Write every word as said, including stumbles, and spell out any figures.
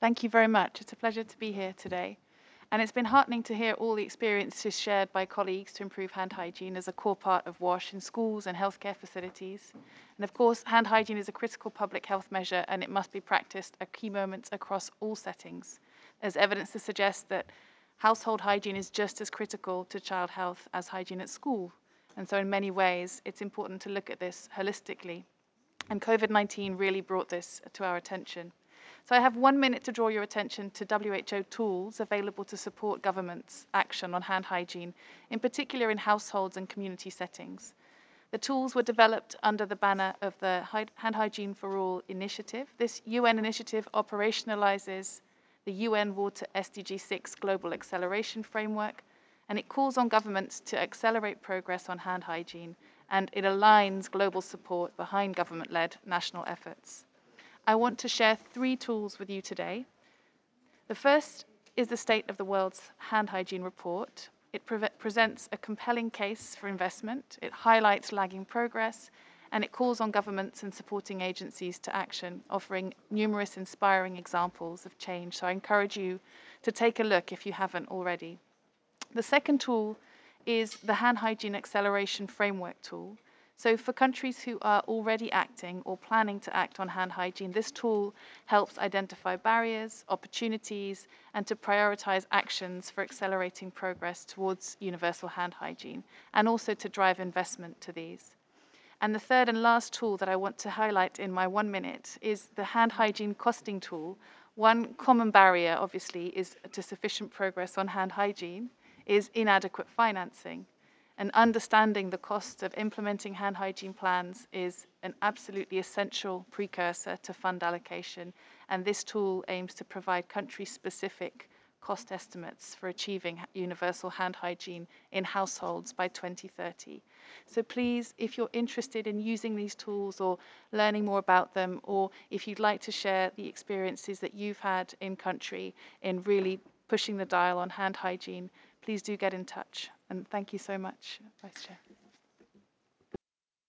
Thank you very much. It's a pleasure to be here today. And it's been heartening to hear all the experiences shared by colleagues to improve hand hygiene as a core part of WASH in schools and healthcare facilities. And of course, hand hygiene is a critical public health measure and it must be practiced at key moments across all settings. There's evidence to suggest that household hygiene is just as critical to child health as hygiene at school. And so in many ways, it's important to look at this holistically. And COVID nineteen really brought this to our attention. So I have one minute to draw your attention to W H O tools available to support governments' action on hand hygiene, in particular in households and community settings. The tools were developed under the banner of the Hand Hygiene for All initiative. This U N initiative operationalizes the U N Water S D G six Global Acceleration Framework, and it calls on governments to accelerate progress on hand hygiene, and it aligns global support behind government-led national efforts. I want to share three tools with you today. The first is the State of the World's Hand Hygiene Report. It pre presents a compelling case for investment, it highlights lagging progress, and it calls on governments and supporting agencies to action, offering numerous inspiring examples of change. So I encourage you to take a look if you haven't already. The second tool is the Hand Hygiene Acceleration Framework tool. So for countries who are already acting or planning to act on hand hygiene, this tool helps identify barriers, opportunities, and to prioritize actions for accelerating progress towards universal hand hygiene, and also to drive investment to these. And the third and last tool that I want to highlight in my one minute is the hand hygiene costing tool. One common barrier, obviously, is to sufficient progress on hand hygiene is inadequate financing. And understanding the costs of implementing hand hygiene plans is an absolutely essential precursor to fund allocation. And this tool aims to provide country-specific cost estimates for achieving universal hand hygiene in households by twenty thirty. So please, if you're interested in using these tools or learning more about them, or if you'd like to share the experiences that you've had in country in really pushing the dial on hand hygiene, please do get in touch. And thank you so much, Vice Chair.